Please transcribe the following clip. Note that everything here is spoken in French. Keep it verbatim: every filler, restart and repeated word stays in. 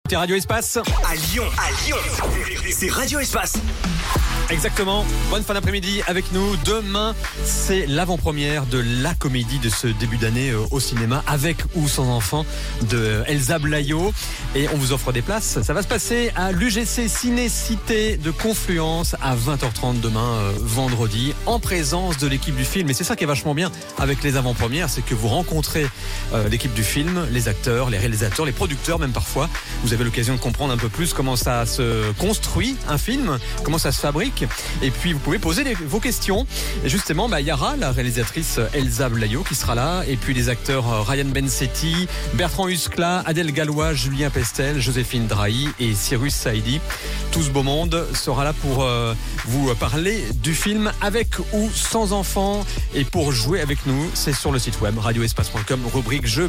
C'est Radio Espace. À Lyon, à Lyon, c'est Radio Espace. Exactement. Bonne fin d'après-midi avec nous. Demain, c'est l'avant-première de la comédie de ce début d'année au cinéma, avec ou sans enfant, de Elsa Blaillot. Et on vous offre des places. Ça va se passer à l'U G C Ciné-Cité de Confluence à vingt heures trente demain, euh, vendredi, en présence de l'équipe du film. Et c'est ça qui est vachement bien avec les avant-premières, c'est que vous rencontrez euh, l'équipe du film, les acteurs, les réalisateurs, les producteurs même parfois. Vous avez l'occasion de comprendre un peu plus comment ça se construit, un film, comment ça se fabrique. Et puis vous pouvez poser les, vos questions. Et justement, bah, Yara, la réalisatrice Elsa Blaillot qui sera là, et puis les acteurs Ryan Bensetti, Bertrand Huskla, Adèle Gallois, Julien Pestel, Joséphine Drahi et Cyrus Saïdi. Tout ce beau monde sera là pour euh, vous parler du film avec ou sans enfants. Et pour jouer avec nous, c'est sur le site web radio espace point com, rubrique jeux.